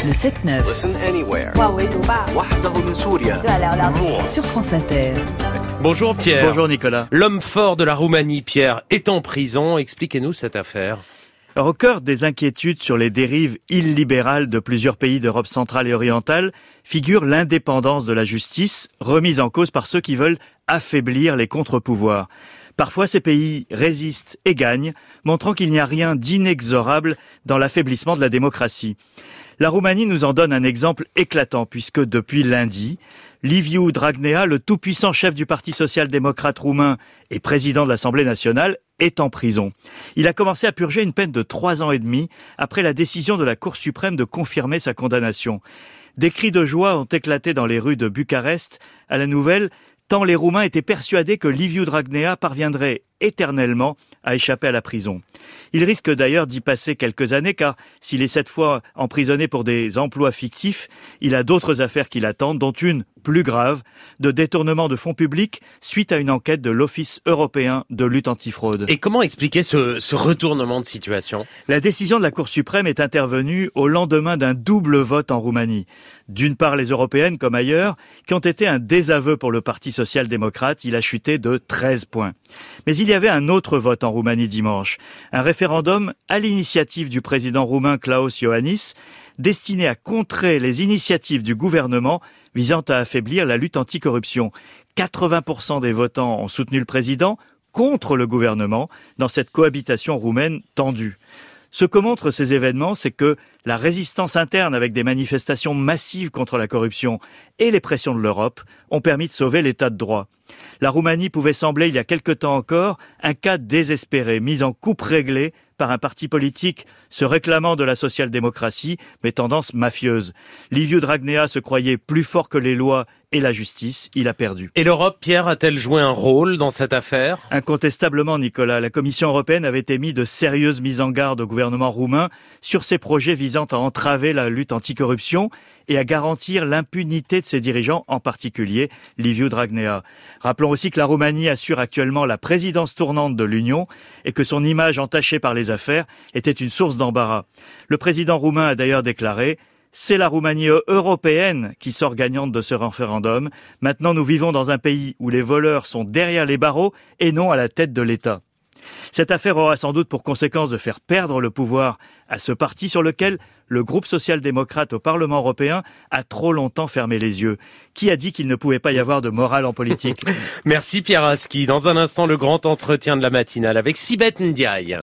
Le 7-9. Listen anywhere. Sur France Inter. Bonjour Pierre. Bonjour Nicolas. L'homme fort de la Roumanie, Pierre, est en prison. Expliquez-nous cette affaire. Alors, au cœur des inquiétudes sur les dérives illibérales de plusieurs pays d'Europe centrale et orientale figure l'indépendance de la justice, remise en cause par ceux qui veulent affaiblir les contre-pouvoirs. Parfois, ces pays résistent et gagnent, montrant qu'il n'y a rien d'inexorable dans l'affaiblissement de la démocratie. La Roumanie nous en donne un exemple éclatant, puisque depuis lundi, Liviu Dragnea, le tout-puissant chef du Parti social-démocrate roumain et président de l'Assemblée nationale, est en prison. Il a commencé à purger une peine de 3 ans et demi après la décision de la Cour suprême de confirmer sa condamnation. Des cris de joie ont éclaté dans les rues de Bucarest à la nouvelle, tant les Roumains étaient persuadés que Liviu Dragnea parviendrait éternellement à échapper à la prison. Il risque d'ailleurs d'y passer quelques années car s'il est cette fois emprisonné pour des emplois fictifs, il a d'autres affaires qui l'attendent, dont une plus grave, de détournement de fonds publics suite à une enquête de l'Office européen de lutte antifraude. Et comment expliquer ce retournement de situation ? La décision de la Cour suprême est intervenue au lendemain d'un double vote en Roumanie. D'une part, les européennes, comme ailleurs, qui ont été un désaveu pour le Parti social-démocrate, il a chuté de 13 points. Mais il y avait un autre vote en Roumanie dimanche, un référendum à l'initiative du président roumain Klaus Iohannis, destiné à contrer les initiatives du gouvernement visant à affaiblir la lutte anticorruption. 80% des votants ont soutenu le président contre le gouvernement dans cette cohabitation roumaine tendue. Ce que montrent ces événements, c'est que la résistance interne avec des manifestations massives contre la corruption et les pressions de l'Europe ont permis de sauver l'état de droit. La Roumanie pouvait sembler, il y a quelque temps encore, un cas désespéré, mis en coupe réglée par un parti politique se réclamant de la social-démocratie, mais tendance mafieuse. Liviu Dragnea se croyait plus fort que les lois et la justice, il a perdu. Et l'Europe, Pierre, a-t-elle joué un rôle dans cette affaire ? Incontestablement, Nicolas, la Commission européenne avait émis de sérieuses mises en garde au gouvernement roumain sur ses projets visant à entraver la lutte anticorruption et à garantir l'impunité de ses dirigeants, en particulier Liviu Dragnea. Rappelons aussi que la Roumanie assure actuellement la présidence tournante de l'Union et que son image entachée par les affaires était une source d'embarras. Le président roumain a d'ailleurs déclaré « C'est la Roumanie européenne qui sort gagnante de ce référendum. Maintenant, nous vivons dans un pays où les voleurs sont derrière les barreaux et non à la tête de l'État. » Cette affaire aura sans doute pour conséquence de faire perdre le pouvoir à ce parti sur lequel le groupe social-démocrate au Parlement européen a trop longtemps fermé les yeux. Qui a dit qu'il ne pouvait pas y avoir de morale en politique ? Merci Pierre Aski. Dans un instant, le grand entretien de la matinale avec Sibeth Ndiaye.